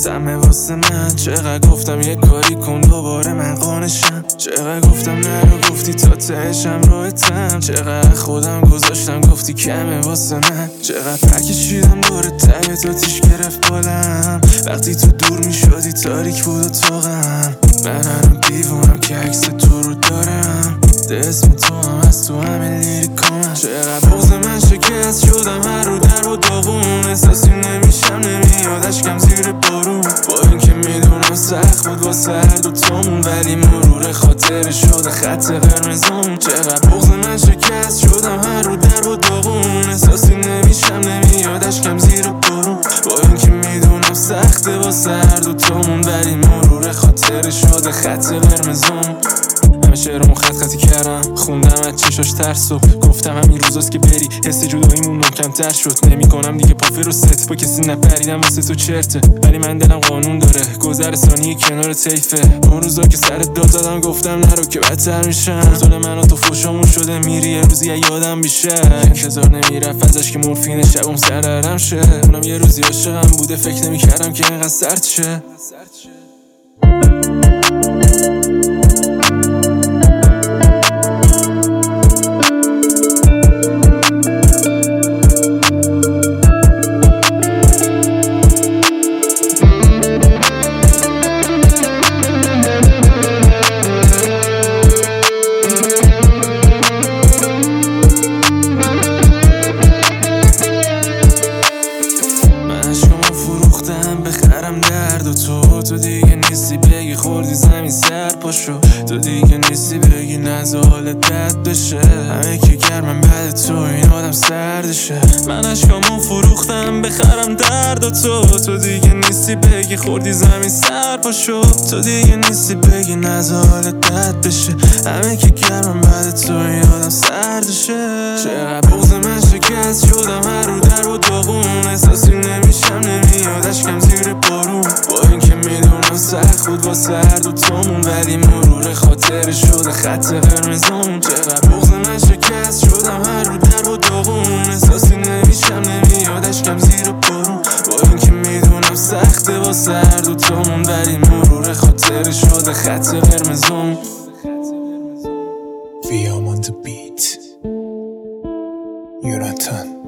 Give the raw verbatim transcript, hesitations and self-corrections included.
سمه واسه من. چقدر گفتم یه کاری کن دوباره من قانشم، چقدر گفتم نرو گفتی تا تهشم راحتم، چقدر خودم گذاشتم گفتی کمه واسه من، چقدر پرکشیدم دور تبت آتیش گرفت بالم، وقتی تو دور میشدی تاریک بود اتاقم. من هنوز دیوانم که عکس تو رو دارم، ده اسم تو هم از تو همه لیریکام. چقدر بغض من شکست شدم هر رو در و داغون، احساسی نمیشم نمیاد اشکم زیر بارون، با اینکه میدونم سخت بود واسه هر دوتامون، ولی مرور خاطر شده خط قرمزون. چقدر بغض من شکست شدم هر رو در و داغون، احساسی نمیشم نمیاد اشکم زیر بارون، با اینکه میدونم سخته واسه هر دوتامون، ولی مرور خاطر شده خط قرمزون. همه شعرمو خط خطی کردم، خوندم از چشاش ترس و گفتم همین روزاست که بری، حس جداییمون محکم‌تر شد، نمی کنم دیگه پافه رو ست، با کسی نپریدم واسه تو چرته، ولی من دلم قانون داره، گذر ثانیه کنار طیفه. اون روزا که سرت داد دادم گفتم نرو که بدتر میشم، طول من و تو فوشامون شده، میری یه روزی یادم میشه، انتظار نمیرفت ازش که مورفین شبم سررم شه، اونم یه روزی عاشقم بوده فکر نمیکردم که اینقدر سرد شه. بخرم درد و تو تو دیگه نیستی بگی خوردی زمین سر پاشو، تو دیگه نیستی بگی نزا حالت بد بشه، همه که گرمم بعد تو این آدم سردشه. من عشقامو فروختم بخرم درد و تو تو دیگه نیستی بگی خوردی زمین سر پاشو، تو دیگه نیستی بگی نزا حالت بد بشه، همه که گرمم بعد تو این آدم سردشه. چقدر بغض من شکست شدم هر رو در و داغون، احساسی نمیشم نمیاد اشکم زیر بارون، با اینکه میدونم سخت بود واسه هر دوتامون، ولی مرور خاطر شده خط قرمزون. چقدر بغض من شکست شدم هر رو در و داغون، احساسی نمیشم نمیاد اشکم زیر بارون، با اینکه میدونم سخته واسه هر دوتامون، ولی مرور خاطر شده خط قرمزون. We are on the beat. Yonatan.